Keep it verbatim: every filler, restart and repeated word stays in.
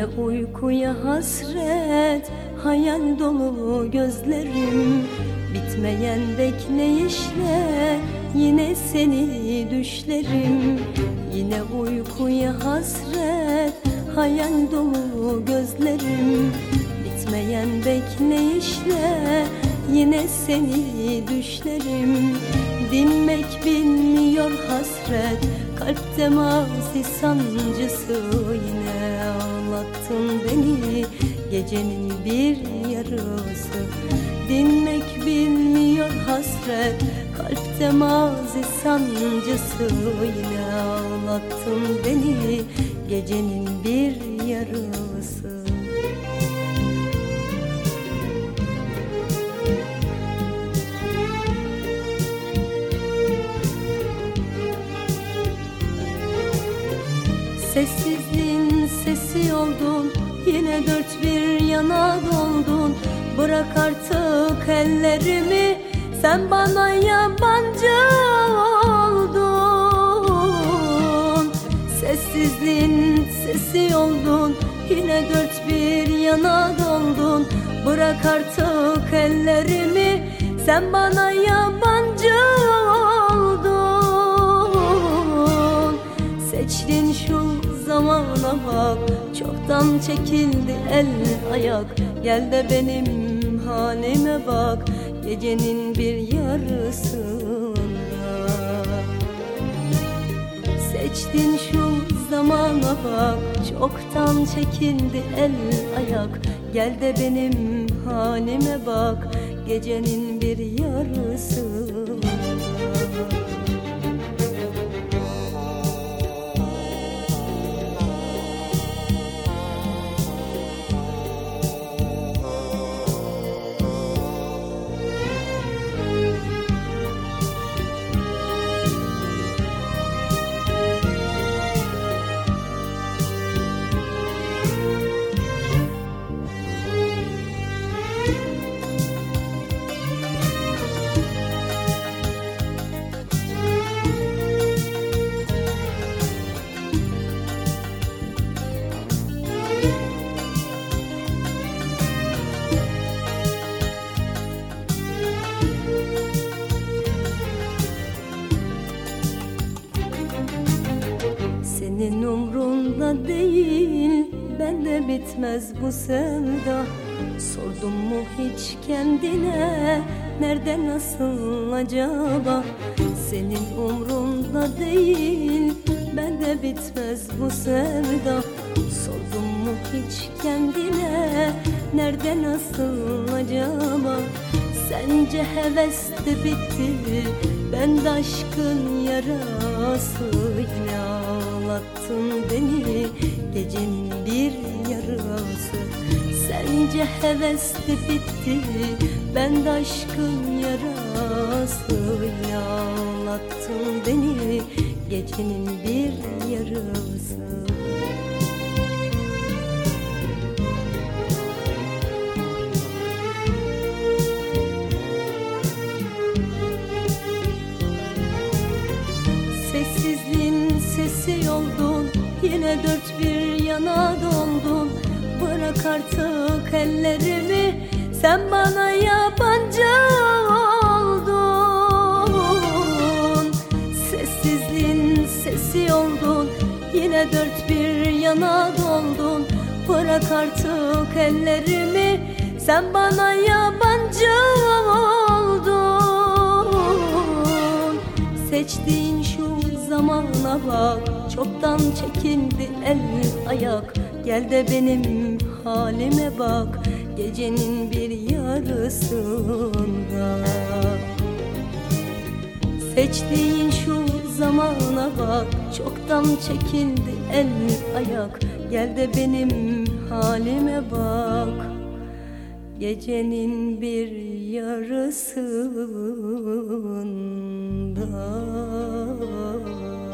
uykuya hasret, hayal dolu gözlerim. Bitmeyen bekleyişle yine seni düşlerim. Yine uykuya hasret, hayal dolu gözlerim. Bitmeyen bekleyişle yine seni düşlerim. Dinmek bilmiyor hasret, kalp temasi sancısı. Yine ağlattın beni gecenin bir yarısı. Dinmek bilmiyor hasret, kalp temasi sancısı. Yine ağlattın beni gecenin bir yarısı. Sessizliğin sesi oldun, yine dört bir yana doldun. Bırak artık ellerimi, sen bana yabancı oldun. Sessizliğin sesi oldun, yine dört bir yana doldun. Bırak artık ellerimi, sen bana yabancı oldun. Seçtin şu zamana bak, çoktan çekildi el ayak. Gel de benim halime bak, gecenin bir yarısında. Seçtin şu zamana bak, çoktan çekildi el ayak. Gel de benim halime bak, gecenin bir yarısında. Senin umrunda değil, bende bitmez bu sevda. Sordun mu hiç kendine, nerede nasıl acaba? Senin umrunda değil, bende bitmez bu sevda. Sordun mu hiç kendine, nerede nasıl acaba? Sence heves de bitti, ben de aşkın yarası. Yine ağlattın beni gecenin bir yarısı. Sence heves de bitti, ben de aşkın yarası. Yine ağlattın beni gecenin bir yarısı. Sessizliğin sesi oldun, yine dört bir yana doldun. Bırak artık ellerimi, sen bana yabancı oldun. Sessizliğin sesi oldun, yine dört bir yana doldun. Bırak artık ellerimi, sen bana yabancı oldun. Seçtiğin şu zamana bak, çoktan çekildi el ayak. Gel de benim halime bak, gecenin bir yarısında. Seçtiğin şu zamana bak, çoktan çekildi el ayak. Gel de benim halime bak, gecenin bir yarısında.